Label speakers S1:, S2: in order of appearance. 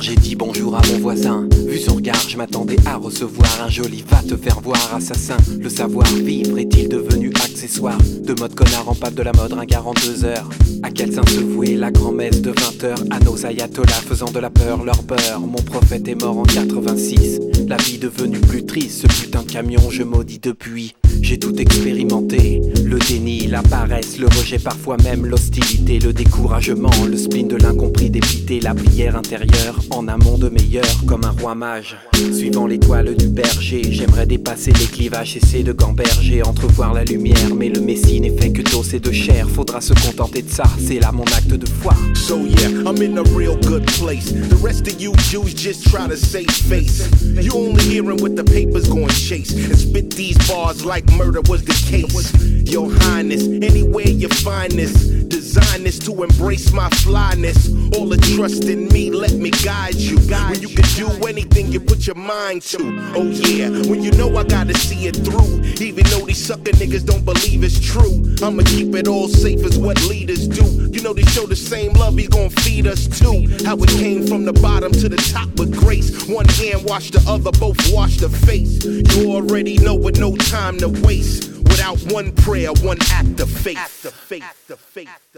S1: j'ai dit bonjour à mon voisin. Vu son regard, je m'attendais à recevoir un joli va te faire voir assassin. Le savoir-vivre est-il devenu accessoire? De mode connard en pape de la mode, ringard en 2 heures. À quel saint se vouer la grand-messe de 20h? À nos ayatollahs faisant de la peur leur beurre. Mon prophète est mort en 86. La vie devenue plus triste, ce putain de camion je maudis depuis. J'ai tout expérimenté, le déni, la paresse, le rejet, parfois même l'hostilité, le découragement, le spleen de l'incompris dépité, la prière intérieure en un monde meilleur comme un roi mage. Suivant l'étoile du berger, j'aimerais dépasser les clivages, essayer de gamberger, entrevoir la lumière, mais le messie n'est fait que d'os et de chair, faudra se contenter de ça, c'est là mon acte de foi.
S2: So yeah, I'm in a real good place. The rest of you Jews just try to save face. You only hearing what the papers gon' chase and spit these bars like murder was the case. Your Highness, anywhere you find this, design this to embrace my flyness. All the trust in me, let me guide you. When you can do anything you put your mind to. Oh yeah, when you know I gotta see it through. Even though these sucker niggas don't believe it's true, I'ma keep it all safe as what leaders do. You know they show the same love, he's gon' feed us too. How it came from the bottom to the top with grace. One hand wash the other, both wash the face. You already know with no time to waste. Without one prayer, one act of faith.